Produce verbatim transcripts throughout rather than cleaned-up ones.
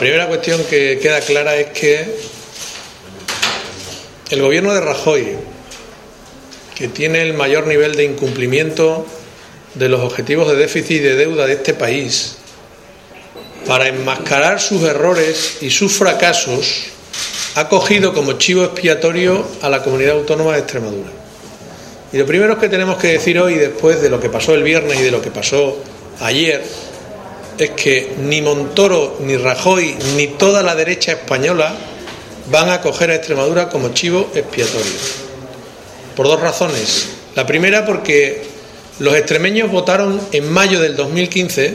primera cuestión que queda clara es que el gobierno de Rajoy, que tiene el mayor nivel de incumplimiento de los objetivos de déficit y de deuda de este país, para enmascarar sus errores y sus fracasos, ha cogido como chivo expiatorio a la comunidad autónoma de Extremadura. Y lo primero que tenemos que decir hoy, después de lo que pasó el viernes y de lo que pasó ayer, es que ni Montoro, ni Rajoy, ni toda la derecha española van a coger a Extremadura como chivo expiatorio. Por dos razones. La primera, porque los extremeños votaron en mayo del dos mil quince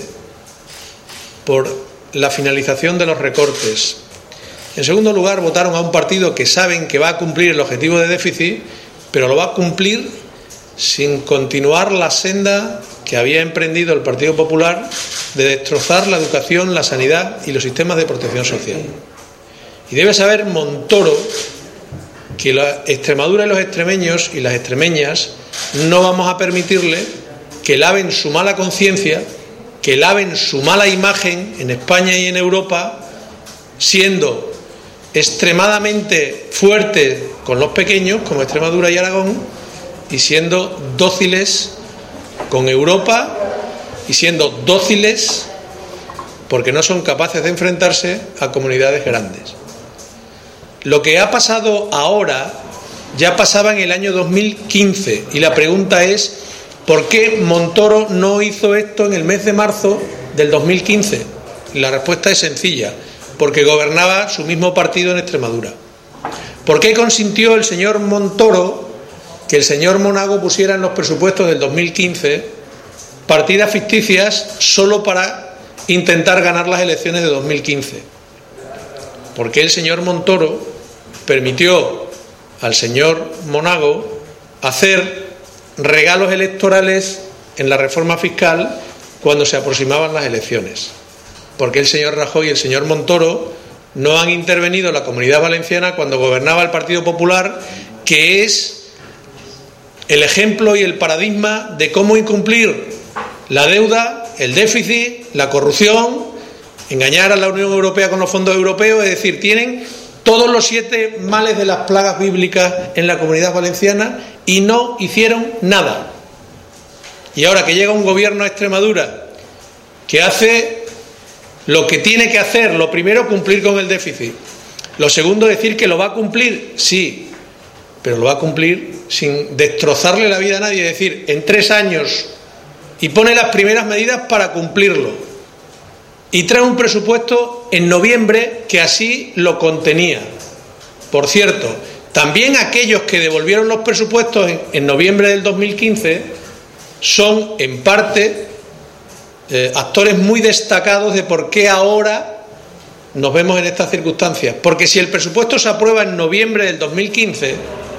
por la finalización de los recortes. En segundo lugar, votaron a un partido que saben que va a cumplir el objetivo de déficit, pero lo va a cumplir sin continuar la senda que había emprendido el Partido Popular de destrozar la educación, la sanidad y los sistemas de protección social. Y debe saber Montoro que la Extremadura y los extremeños y las extremeñas no vamos a permitirle que laven su mala conciencia, que laven su mala imagen en España y en Europa, siendo extremadamente fuertes con los pequeños, como Extremadura y Aragón, y siendo dóciles con Europa y siendo dóciles porque no son capaces de enfrentarse a comunidades grandes. Lo que ha pasado ahora ya pasaba en el año dos mil quince y la pregunta es ¿por qué Montoro no hizo esto en el mes de marzo del dos mil quince? Y la respuesta es sencilla, porque gobernaba su mismo partido en Extremadura. ¿Por qué consintió el señor Montoro que el señor Monago pusiera en los presupuestos del dos mil quince partidas ficticias solo para intentar ganar las elecciones de dos mil quince? ¿Por qué el señor Montoro permitió al señor Monago hacer regalos electorales en la reforma fiscal cuando se aproximaban las elecciones? Porque el señor Rajoy y el señor Montoro no han intervenido en la Comunidad Valenciana cuando gobernaba el Partido Popular, que es el ejemplo y el paradigma de cómo incumplir la deuda, el déficit, la corrupción, engañar a la Unión Europea con los fondos europeos. Es decir, tienen todos los siete males de las plagas bíblicas en la Comunidad Valenciana y no hicieron nada. Y ahora que llega un gobierno a Extremadura que hace lo que tiene que hacer, lo primero, cumplir con el déficit. Lo segundo, decir que lo va a cumplir, sí, pero lo va a cumplir sin destrozarle la vida a nadie. Es decir, en tres años, y pone las primeras medidas para cumplirlo. Y trae un presupuesto en noviembre que así lo contenía. Por cierto, también aquellos que devolvieron los presupuestos en, en noviembre del dos mil quince son, en parte, Eh, actores muy destacados de por qué ahora nos vemos en estas circunstancias. Porque si el presupuesto se aprueba en noviembre del dos mil quince,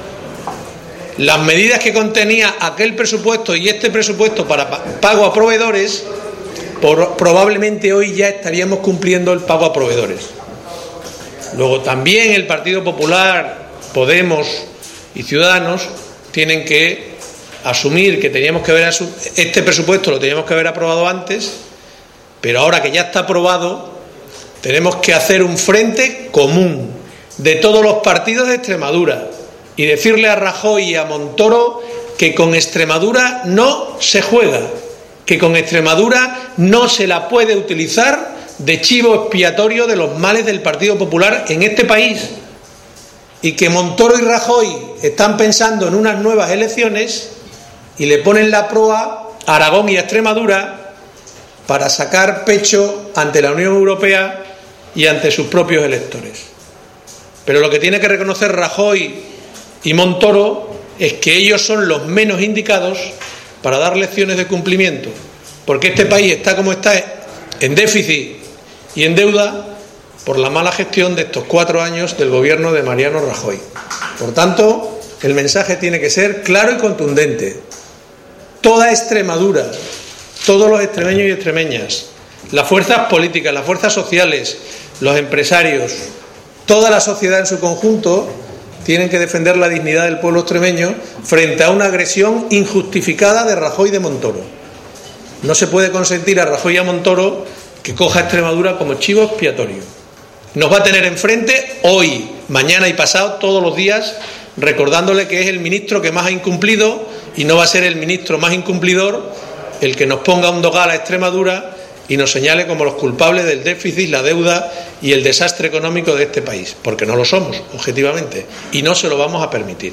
las medidas que contenía aquel presupuesto y este presupuesto para pago a proveedores, por, probablemente hoy ya estaríamos cumpliendo el pago a proveedores. Luego también el Partido Popular, Podemos y Ciudadanos tienen que asumir que teníamos que haber asum- este presupuesto lo teníamos que haber aprobado antes, pero ahora que ya está aprobado tenemos que hacer un frente común de todos los partidos de Extremadura y decirle a Rajoy y a Montoro que con Extremadura no se juega, que con Extremadura no se la puede utilizar de chivo expiatorio de los males del Partido Popular en este país, y que Montoro y Rajoy están pensando en unas nuevas elecciones y le ponen la proa a Aragón y a Extremadura para sacar pecho ante la Unión Europea y ante sus propios electores. Pero lo que tiene que reconocer Rajoy y Montoro es que ellos son los menos indicados para dar lecciones de cumplimiento, porque este país está como está, en déficit y en deuda, por la mala gestión de estos cuatro años del gobierno de Mariano Rajoy. Por tanto, el mensaje tiene que ser claro y contundente. Toda Extremadura, todos los extremeños y extremeñas, las fuerzas políticas, las fuerzas sociales, los empresarios, toda la sociedad en su conjunto tienen que defender la dignidad del pueblo extremeño frente a una agresión injustificada de Rajoy y de Montoro. No se puede consentir a Rajoy y a Montoro que coja a Extremadura como chivo expiatorio. nos va a tener enfrente hoy, mañana y pasado, todos los días, recordándole que es el ministro que más ha incumplido y no va a ser el ministro más incumplidor el que nos ponga un dogal a Extremadura y nos señale como los culpables del déficit, la deuda y el desastre económico de este país, porque no lo somos, objetivamente, y no se lo vamos a permitir.